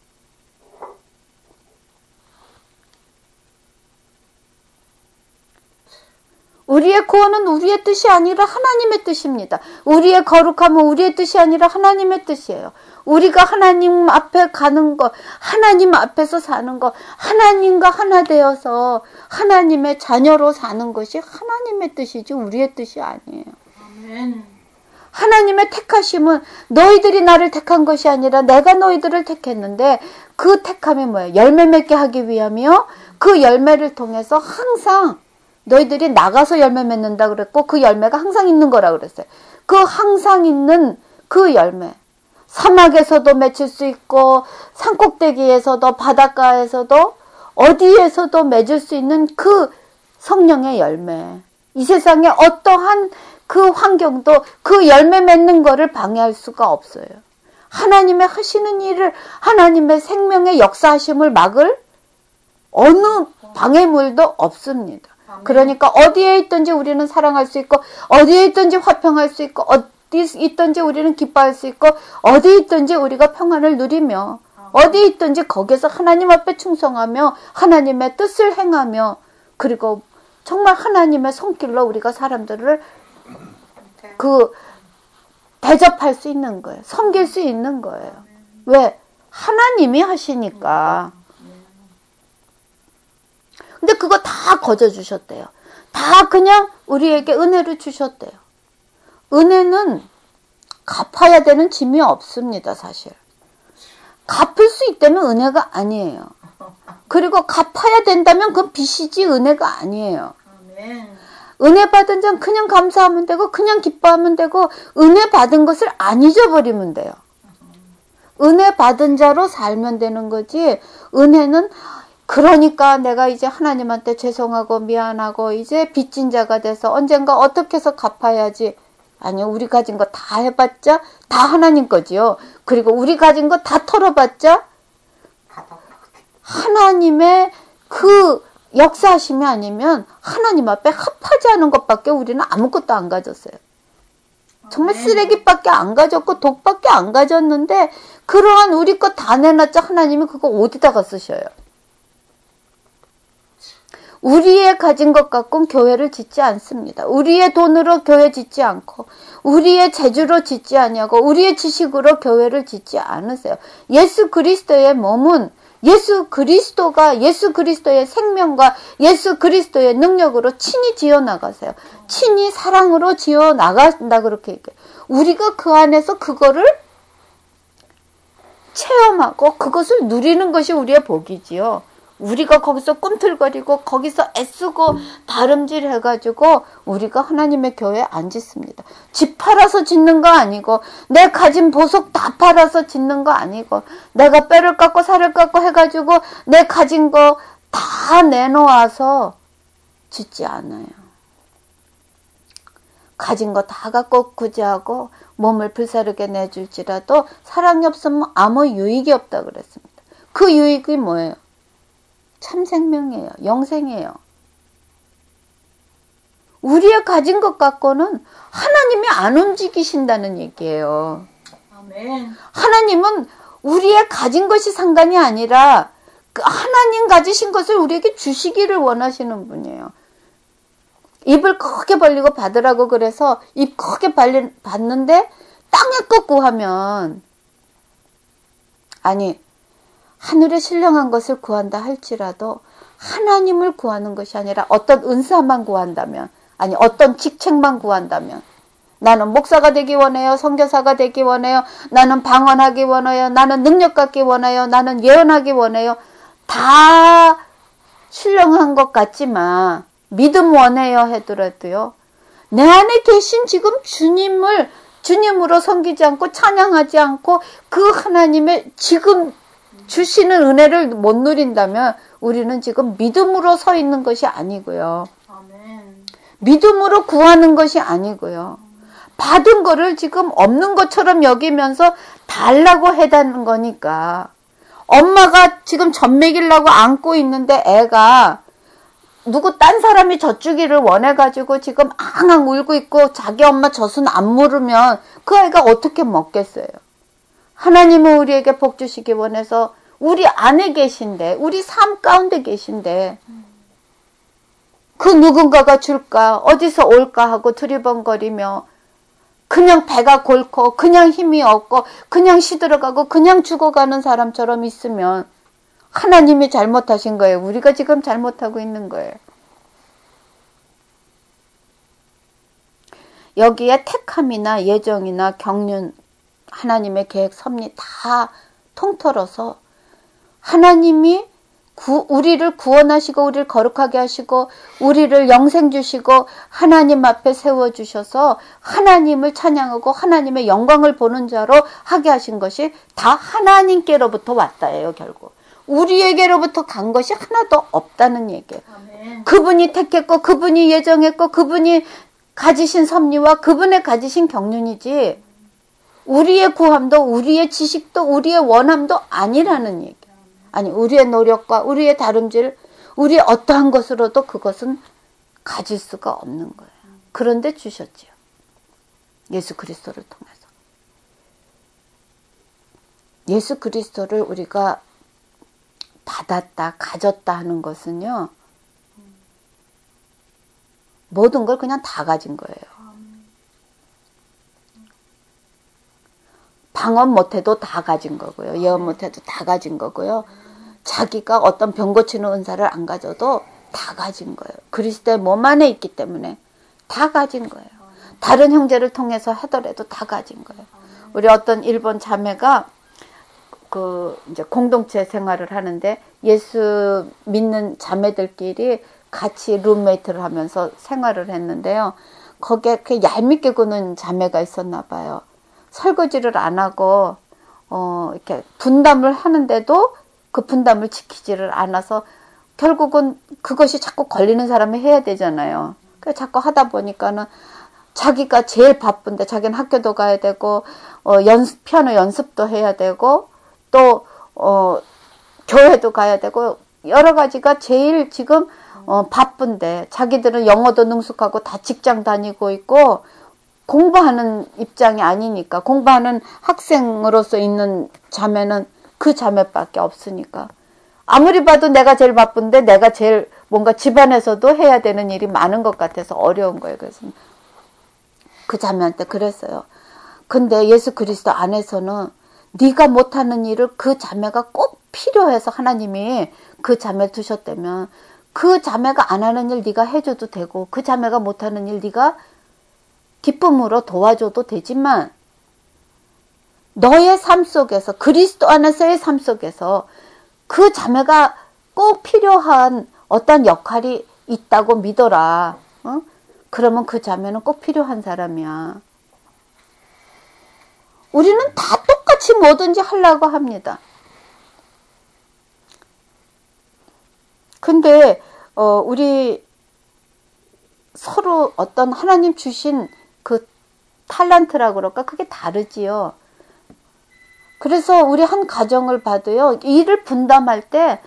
우리의 구원은 우리의 뜻이 아니라 하나님의 뜻입니다. 우리의 거룩함은 우리의 뜻이 아니라 하나님의 뜻이에요. 우리가 하나님 앞에 가는 것, 하나님 앞에서 사는 것, 하나님과 하나 되어서 하나님의 자녀로 사는 것이 하나님의 뜻이지 우리의 뜻이 아니에요. 아멘. 하나님의 택하심은 너희들이 나를 택한 것이 아니라 내가 너희들을 택했는데 그 택함이 뭐예요? 열매 맺게 하기 위함이요. 그 열매를 통해서 항상 너희들이 나가서 열매 맺는다 그랬고 그 열매가 항상 있는 거라 그랬어요. 그 항상 있는 그 열매. 사막에서도 맺힐 수 있고 산꼭대기에서도 바닷가에서도 어디에서도 맺을 수 있는 그 성령의 열매. 이 세상에 어떠한 그 환경도 그 열매 맺는 거를 방해할 수가 없어요. 하나님의 하시는 일을 하나님의 생명의 역사하심을 막을 어느 방해물도 없습니다. 그러니까 어디에 있든지 우리는 사랑할 수 있고 어디에 있든지 화평할 수 있고 어디 있든지 우리는 기뻐할 수 있고 어디 있든지 우리가 평안을 누리며 어디 있든지 거기서 하나님 앞에 충성하며 하나님의 뜻을 행하며 그리고 정말 하나님의 손길로 우리가 사람들을 대접할 수 있는 거예요. 섬길 수 있는 거예요. 왜? 하나님이 하시니까. 근데 그거 다 거저 주셨대요. 다 그냥 우리에게 은혜를 주셨대요. 은혜는 갚아야 되는 짐이 없습니다, 사실. 갚을 수 있다면 은혜가 아니에요. 그리고 갚아야 된다면 그건 빚이지 은혜가 아니에요. 은혜 받은 자는 그냥 감사하면 되고 그냥 기뻐하면 되고 은혜 받은 것을 안 잊어버리면 돼요. 은혜 받은 자로 살면 되는 거지 은혜는 그러니까 내가 이제 하나님한테 죄송하고 미안하고 이제 빚진 자가 돼서 언젠가 어떻게 해서 갚아야지. 아니요. 우리 가진 거 다 해봤자 다 하나님 거지요. 그리고 우리 가진 거 다 털어봤자 하나님의 그 역사하심이 아니면 하나님 앞에 합하지 않은 것밖에 우리는 아무것도 안 가졌어요. 정말 쓰레기밖에 안 가졌고 독밖에 안 가졌는데 그러한 우리 거 다 내놨자 하나님이 그거 어디다가 쓰셔요. 우리의 가진 것 갖고는 교회를 짓지 않습니다. 우리의 돈으로 교회 짓지 않고 우리의 재주로 짓지 아니하고 우리의 지식으로 교회를 짓지 않으세요. 예수 그리스도의 몸은 예수 그리스도의 생명과 예수 그리스도의 능력으로 친히 지어나가세요. 친히 사랑으로 지어나간다 그렇게 얘기해요. 우리가 그 안에서 그거를 체험하고 그것을 누리는 것이 우리의 복이지요. 우리가 거기서 꿈틀거리고 거기서 애쓰고 다름질 해가지고 우리가 하나님의 교회에 안 짓습니다. 집 팔아서 짓는 거 아니고 내 가진 보석 다 팔아서 짓는 거 아니고 내가 뼈를 깎고 살을 깎고 해가지고 내 가진 거 다 내놓아서 짓지 않아요. 가진 거 다 갖고 구제하고 몸을 불사르게 내줄지라도 사랑이 없으면 아무 유익이 없다 그랬습니다. 그 유익이 뭐예요? 참 생명이에요. 영생이에요. 우리의 가진 것 갖고는 하나님이 안 움직이신다는 얘기예요. 아멘. 하나님은 우리의 가진 것이 상관이 아니라 그 하나님 가지신 것을 우리에게 주시기를 원하시는 분이에요. 입을 크게 벌리고 받으라고 그래서 입 크게 받는데 땅에 거 구하면 아니 하늘에 신령한 것을 구한다 할지라도 하나님을 구하는 것이 아니라 어떤 은사만 구한다면 아니 어떤 직책만 구한다면 나는 목사가 되기 원해요. 선교사가 되기 원해요. 나는 방언하기 원해요. 나는 능력 갖기 원해요. 나는 예언하기 원해요. 다 신령한 것 같지만 믿음 원해요 하더라도요. 내 안에 계신 지금 주님으로 섬기지 않고 찬양하지 않고 그 하나님의 지금 주시는 은혜를 못 누린다면 우리는 지금 믿음으로 서 있는 것이 아니고요. 아멘. 믿음으로 구하는 것이 아니고요. 받은 거를 지금 없는 것처럼 여기면서 달라고 해다는 거니까 엄마가 지금 젖 먹이려고 안고 있는데 애가 누구 딴 사람이 젖주기를 원해가지고 지금 앙앙 울고 있고 자기 엄마 젖은 안 물으면 그 아이가 어떻게 먹겠어요? 하나님은 우리에게 복 주시기 원해서 우리 안에 계신데, 우리 삶 가운데 계신데, 그 누군가가 줄까, 어디서 올까 하고 두리번거리며 그냥 배가 골고 그냥 힘이 없고 그냥 시들어가고 그냥 죽어가는 사람처럼 있으면 하나님이 잘못하신 거예요. 우리가 지금 잘못하고 있는 거예요. 여기에 택함이나 예정이나 경륜, 하나님의 계획, 섭리 다 통틀어서 하나님이 우리를 구원하시고 우리를 거룩하게 하시고 우리를 영생 주시고 하나님 앞에 세워주셔서 하나님을 찬양하고 하나님의 영광을 보는 자로 하게 하신 것이 다 하나님께로부터 왔다예요. 결국 우리에게로부터 간 것이 하나도 없다는 얘기예요. 아멘. 그분이 택했고 그분이 예정했고 그분이 가지신 섭리와 그분의 가지신 경륜이지 우리의 구함도 우리의 지식도 우리의 원함도 아니라는 얘기예요. 아니 우리의 노력과 우리의 다름질, 우리의 어떠한 것으로도 그것은 가질 수가 없는 거예요. 그런데 주셨지요. 예수 그리스도를 통해서. 예수 그리스도를 우리가 받았다, 가졌다 하는 것은요. 모든 걸 그냥 다 가진 거예요. 방언 못해도 다 가진 거고요. 예언 못해도 다 가진 거고요. 자기가 어떤 병 고치는 은사를 안 가져도 다 가진 거예요. 그리스도의 몸 안에 있기 때문에 다 가진 거예요. 다른 형제를 통해서 하더라도 다 가진 거예요. 우리 어떤 일본 자매가 이제 공동체 생활을 하는데 예수 믿는 자매들끼리 같이 룸메이트를 하면서 생활을 했는데요. 거기에 그 얄밉게 구는 자매가 있었나 봐요. 설거지를 안 하고 이렇게 분담을 하는데도 그 분담을 지키지를 않아서 결국은 그것이 자꾸 걸리는 사람이 해야 되잖아요. 그래서 자꾸 하다 보니까는 자기가 제일 바쁜데 자기는 학교도 가야 되고 피아노 연습도 해야 되고 또 교회도 가야 되고 여러 가지가 제일 지금 바쁜데 자기들은 영어도 능숙하고 다 직장 다니고 있고 공부하는 입장이 아니니까 공부하는 학생으로서 있는 자매는 그 자매밖에 없으니까 아무리 봐도 내가 제일 바쁜데 내가 제일 뭔가 집안에서도 해야 되는 일이 많은 것 같아서 어려운 거예요. 그래서 그 자매한테 그랬어요. 근데 예수 그리스도 안에서는 네가 못하는 일을 그 자매가 꼭 필요해서 하나님이 그 자매를 두셨다면 그 자매가 안 하는 일 네가 해줘도 되고 그 자매가 못하는 일 네가 기쁨으로 도와줘도 되지만 너의 삶 속에서 그리스도 안에서의 삶 속에서 그 자매가 꼭 필요한 어떤 역할이 있다고 믿어라. 그러면 그 자매는 꼭 필요한 사람이야. 우리는 다 똑같이 뭐든지 하려고 합니다. 근데 우리 서로 어떤 하나님 주신 그 탤런트라고 그럴까? 그게 다르지요. 그래서 우리 한 가정을 봐도요. 일을 분담할 때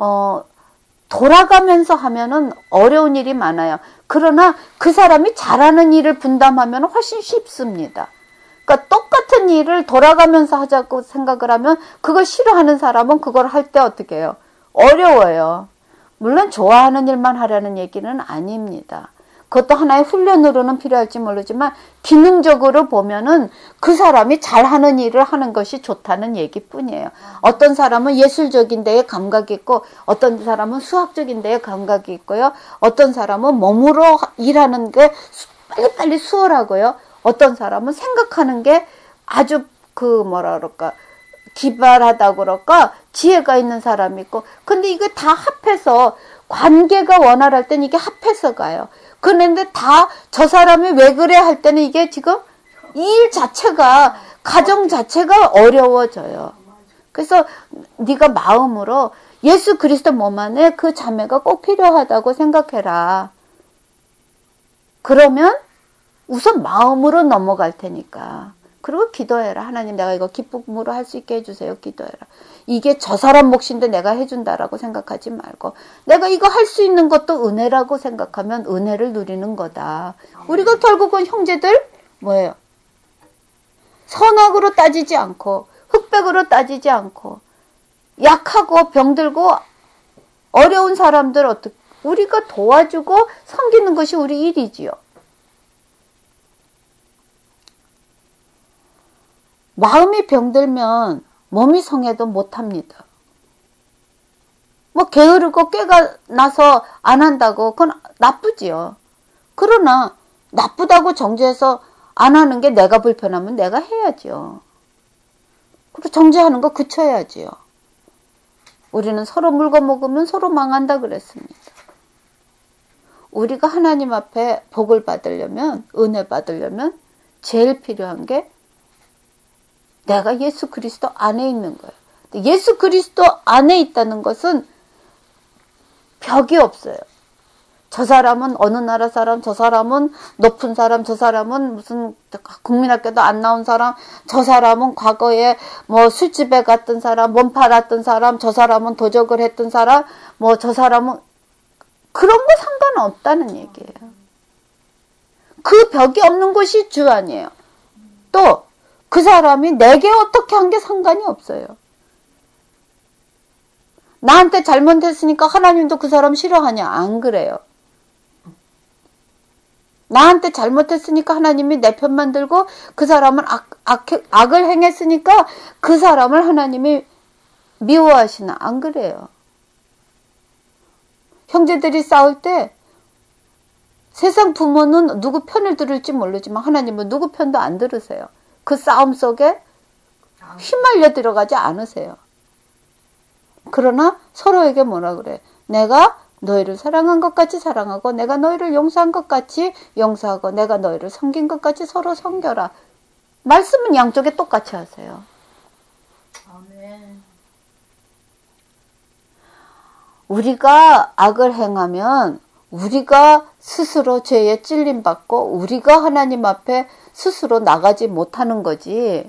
돌아가면서 하면은 어려운 일이 많아요. 그러나 그 사람이 잘하는 일을 분담하면 훨씬 쉽습니다. 그러니까 똑같은 일을 돌아가면서 하자고 생각을 하면 그걸 싫어하는 사람은 그걸 할 때 어떻게 해요? 어려워요. 물론 좋아하는 일만 하라는 얘기는 아닙니다. 그것도 하나의 훈련으로는 필요할지 모르지만 기능적으로 보면은 그 사람이 잘하는 일을 하는 것이 좋다는 얘기뿐이에요. 어떤 사람은 예술적인 데에 감각이 있고 어떤 사람은 수학적인 데에 감각이 있고요. 어떤 사람은 몸으로 일하는 게 빨리빨리 수월하고요. 어떤 사람은 생각하는 게 아주 뭐라 그럴까 기발하다고 그럴까 지혜가 있는 사람이 있고 근데 이게 다 합해서 관계가 원활할 땐 이게 합해서 가요. 그런데 다 저 사람이 왜 그래 할 때는 이게 지금 일 자체가 가정 자체가 어려워져요. 그래서 네가 마음으로 예수 그리스도 몸 안에 그 자매가 꼭 필요하다고 생각해라. 그러면 우선 마음으로 넘어갈 테니까 그리고 기도해라. 하나님, 내가 이거 기쁨으로 할 수 있게 해주세요. 기도해라. 이게 저 사람 몫인데 내가 해준다라고 생각하지 말고, 내가 이거 할 수 있는 것도 은혜라고 생각하면 은혜를 누리는 거다. 우리가 결국은 형제들 뭐예요? 선악으로 따지지 않고, 흑백으로 따지지 않고, 약하고 병들고 어려운 사람들 어떻게 우리가 도와주고 섬기는 것이 우리 일이지요. 마음이 병들면 몸이 성해도 못합니다. 뭐 게으르고 꾀가 나서 안 한다고 그건 나쁘지요. 그러나 나쁘다고 정죄해서 안 하는 게 내가 불편하면 내가 해야지요. 그리고 정죄하는 거 그쳐야지요. 우리는 서로 물고 먹으면 서로 망한다 그랬습니다. 우리가 하나님 앞에 복을 받으려면, 은혜 받으려면 제일 필요한 게 내가 예수 그리스도 안에 있는 거예요. 예수 그리스도 안에 있다는 것은 벽이 없어요. 저 사람은 어느 나라 사람, 저 사람은 높은 사람, 저 사람은 무슨 국민학교도 안 나온 사람, 저 사람은 과거에 뭐 술집에 갔던 사람, 몸 팔았던 사람, 저 사람은 도적을 했던 사람, 뭐 저 사람은 그런 거 상관없다는 얘기예요. 그 벽이 없는 것이 주 아니에요. 또 그 사람이 내게 어떻게 한 게 상관이 없어요. 나한테 잘못했으니까 하나님도 그 사람 싫어하냐? 안 그래요. 나한테 잘못했으니까 하나님이 내 편만 들고 그 사람은 악을 행했으니까 그 사람을 하나님이 미워하시나? 안 그래요. 형제들이 싸울 때 세상 부모는 누구 편을 들을지 모르지만 하나님은 누구 편도 안 들으세요. 그 싸움 속에 휘말려 들어가지 않으세요. 그러나 서로에게 뭐라 그래? 내가 너희를 사랑한 것 같이 사랑하고 내가 너희를 용서한 것 같이 용서하고 내가 너희를 섬긴 것 같이 서로 섬겨라. 말씀은 양쪽에 똑같이 하세요. 아멘. 우리가 악을 행하면 우리가 스스로 죄에 찔림받고 우리가 하나님 앞에 스스로 나가지 못하는 거지.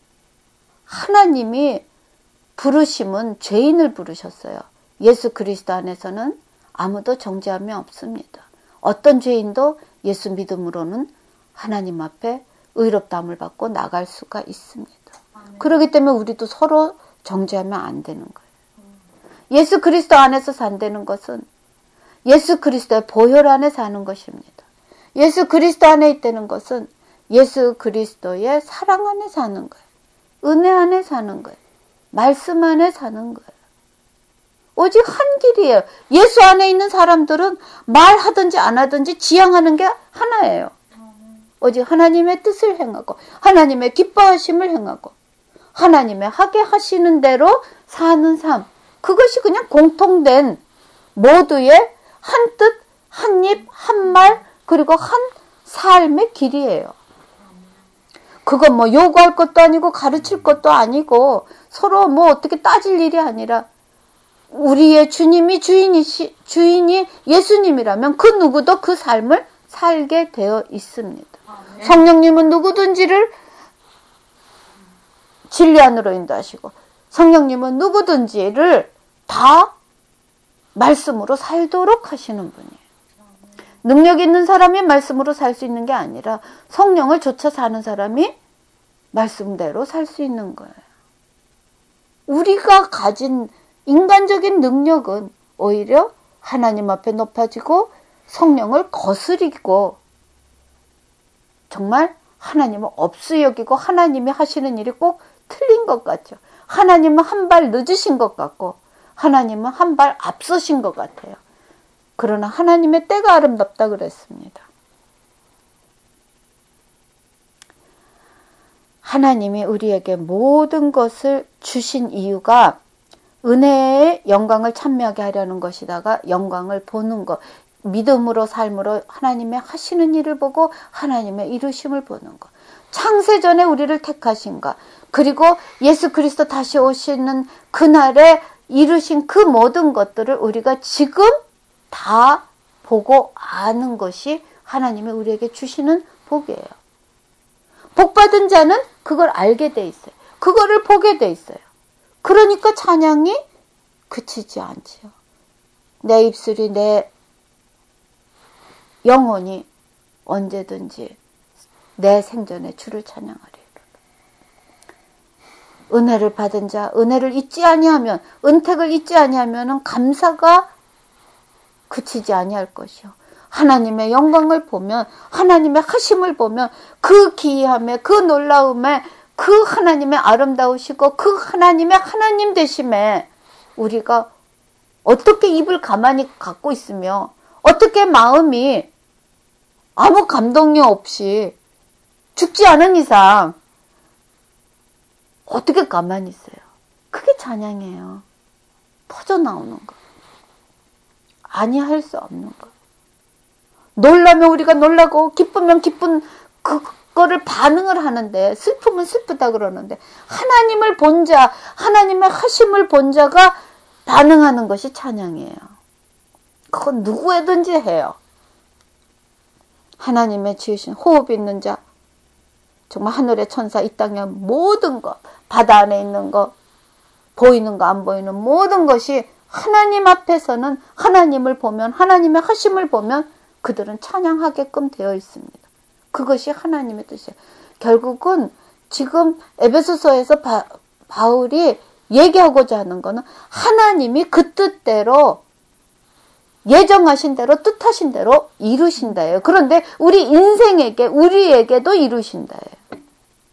하나님이 부르심은 죄인을 부르셨어요. 예수 그리스도 안에서는 아무도 정죄함이 없습니다. 어떤 죄인도 예수 믿음으로는 하나님 앞에 의롭다함을 받고 나갈 수가 있습니다. 그렇기 때문에 우리도 서로 정죄하면 안 되는 거예요. 예수 그리스도 안에서 산다는 것은 예수 그리스도의 보혈 안에 사는 것입니다. 예수 그리스도 안에 있다는 것은 예수 그리스도의 사랑 안에 사는 거예요. 은혜 안에 사는 거예요. 말씀 안에 사는 거예요. 오직 한 길이에요. 예수 안에 있는 사람들은 말하든지 안 하든지 지향하는 게 하나예요. 오직 하나님의 뜻을 행하고 하나님의 기뻐하심을 행하고 하나님의 하게 하시는 대로 사는 삶. 그것이 그냥 공통된 모두의 한 뜻, 한 입, 한 말, 그리고 한 삶의 길이에요. 그건 뭐 요구할 것도 아니고 가르칠 것도 아니고 서로 뭐 어떻게 따질 일이 아니라 우리의 주님이 주인이 예수님이라면 그 누구도 그 삶을 살게 되어 있습니다. 성령님은 누구든지를 진리 안으로 인도하시고 성령님은 누구든지를 다 말씀으로 살도록 하시는 분이에요. 능력 있는 사람이 말씀으로 살 수 있는 게 아니라 성령을 좇아 사는 사람이 말씀대로 살 수 있는 거예요. 우리가 가진 인간적인 능력은 오히려 하나님 앞에 높아지고 성령을 거스리고 정말 하나님을 없이 여기고 하나님이 하시는 일이 꼭 틀린 것 같죠. 하나님은 한 발 늦으신 것 같고 하나님은 한 발 앞서신 것 같아요. 그러나 하나님의 때가 아름답다 그랬습니다. 하나님이 우리에게 모든 것을 주신 이유가 은혜의 영광을 찬미하게 하려는 것이다가 영광을 보는 것, 믿음으로 삶으로 하나님의 하시는 일을 보고 하나님의 이루심을 보는 것. 창세전에 우리를 택하신가, 그리고 예수 그리스도 다시 오시는 그날에 이루신 그 모든 것들을 우리가 지금 다 보고 아는 것이 하나님이 우리에게 주시는 복이에요. 복받은 자는 그걸 알게 돼 있어요. 그거를 보게 돼 있어요. 그러니까 찬양이 그치지 않지요. 내 입술이, 내 영혼이 언제든지 내 생전에 주를 찬양하리로다. 은혜를 받은 자, 은혜를 잊지 아니하면, 은택을 잊지 아니하면 감사가 그치지 아니할 것이요. 하나님의 영광을 보면, 하나님의 하심을 보면, 그 기이함에, 그 놀라움에, 그 하나님의 아름다우시고 그 하나님의 하나님 되심에 우리가 어떻게 입을 가만히 갖고 있으며, 어떻게 마음이 아무 감동이 없이 죽지 않은 이상 어떻게 가만히 있어요? 그게 찬양이에요. 터져나오는 거. 아니할 수 없는 거. 놀라면 우리가 놀라고 기쁘면 기쁜 그거를 반응을 하는데, 슬프면 슬프다 그러는데, 하나님을 본 자, 하나님의 하심을 본 자가 반응하는 것이 찬양이에요. 그건 누구에든지 해요. 하나님의 지으신 호흡 있는 자, 정말 하늘의 천사, 이 땅의 모든 것, 바다 안에 있는 것, 보이는 거 안 보이는 모든 것이 하나님 앞에서는 하나님을 보면, 하나님의 하심을 보면 그들은 찬양하게끔 되어 있습니다. 그것이 하나님의 뜻이에요. 결국은 지금 에베소서에서 바울이 얘기하고자 하는 것은 하나님이 그 뜻대로, 예정하신 대로, 뜻하신 대로 이루신다예요. 그런데 우리 인생에게, 우리에게도 이루신다예요.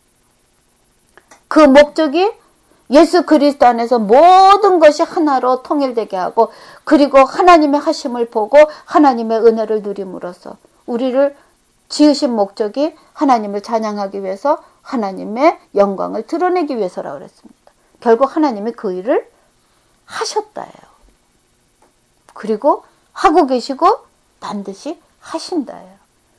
그 목적이 예수 그리스도 안에서 모든 것이 하나로 통일되게 하고, 그리고 하나님의 하심을 보고 하나님의 은혜를 누림으로써 우리를 지으신 목적이 하나님을 찬양하기 위해서, 하나님의 영광을 드러내기 위해서라고 그랬습니다. 결국 하나님이 그 일을 하셨다예요. 그리고 하고 계시고 반드시 하신다예요.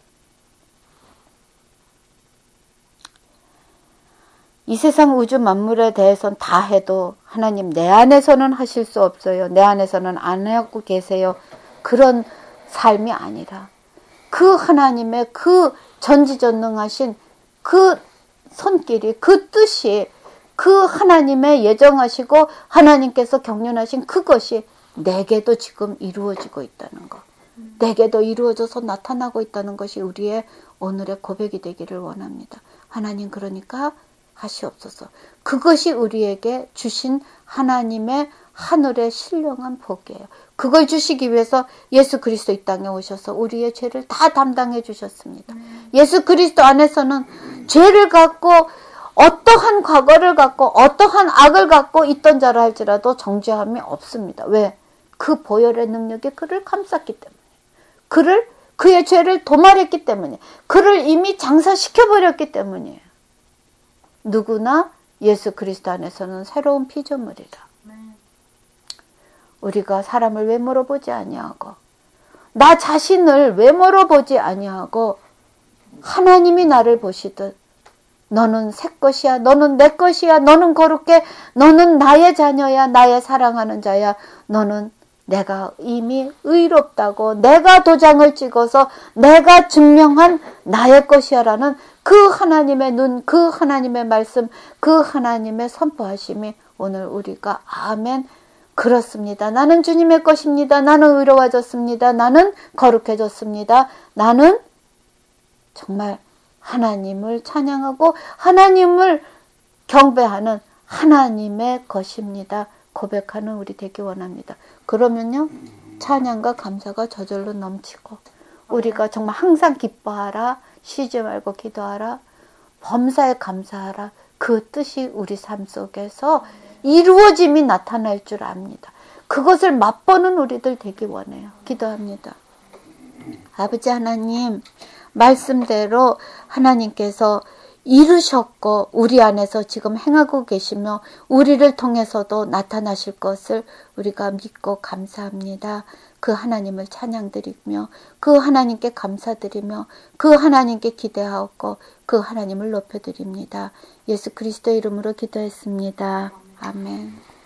이 세상 우주 만물에 대해서는 다 해도 하나님 내 안에서는 하실 수 없어요. 내 안에서는 안 하고 계세요. 그런 삶이 아니라 그 하나님의 그 전지전능하신 그 손길이, 그 뜻이, 그 하나님의 예정하시고 하나님께서 경륜하신 그것이 내게도 지금 이루어지고 있다는 것, 내게도 이루어져서 나타나고 있다는 것이 우리의 오늘의 고백이 되기를 원합니다. 하나님, 그러니까 하시옵소서. 그것이 우리에게 주신 하나님의 하늘의 신령한 복이에요. 그걸 주시기 위해서 예수 그리스도 이 땅에 오셔서 우리의 죄를 다 담당해 주셨습니다. 예수 그리스도 안에서는 죄를 갖고, 어떠한 과거를 갖고, 어떠한 악을 갖고 있던 자라 할지라도 정죄함이 없습니다. 왜? 그 보혈의 능력이 그를 감쌌기 때문에, 그의 죄를 도말했기 때문에, 그를 이미 장사시켜버렸기 때문이에요. 누구나 예수 그리스도 안에서는 새로운 피조물이라. 우리가 사람을 외모로 보지 아니하고, 나 자신을 외모로 보지 아니하고, 하나님이 나를 보시듯 너는 새 것이야, 너는 내 것이야, 너는 거룩해, 너는 나의 자녀야, 나의 사랑하는 자야, 너는 내가 이미 의롭다고 내가 도장을 찍어서 내가 증명한 나의 것이야 라는 그 하나님의 눈, 그 하나님의 말씀, 그 하나님의 선포하심이 오늘 우리가 아멘, 그렇습니다. 나는 주님의 것입니다. 나는 의로워졌습니다. 나는 거룩해졌습니다. 나는 정말 하나님을 찬양하고 하나님을 경배하는 하나님의 것입니다. 고백하는 우리 되기 원합니다. 그러면요, 찬양과 감사가 저절로 넘치고 우리가 정말 항상 기뻐하라, 쉬지 말고 기도하라, 범사에 감사하라, 그 뜻이 우리 삶 속에서 이루어짐이 나타날 줄 압니다. 그것을 맛보는 우리들 되기 원해요. 기도합니다. 아버지 하나님, 말씀대로 하나님께서 이루셨고 우리 안에서 지금 행하고 계시며 우리를 통해서도 나타나실 것을 우리가 믿고 감사합니다. 그 하나님을 찬양드리며 그 하나님께 감사드리며 그 하나님께 기대하고 그 하나님을 높여드립니다. 예수 그리스도의 이름으로 기도했습니다. 아멘.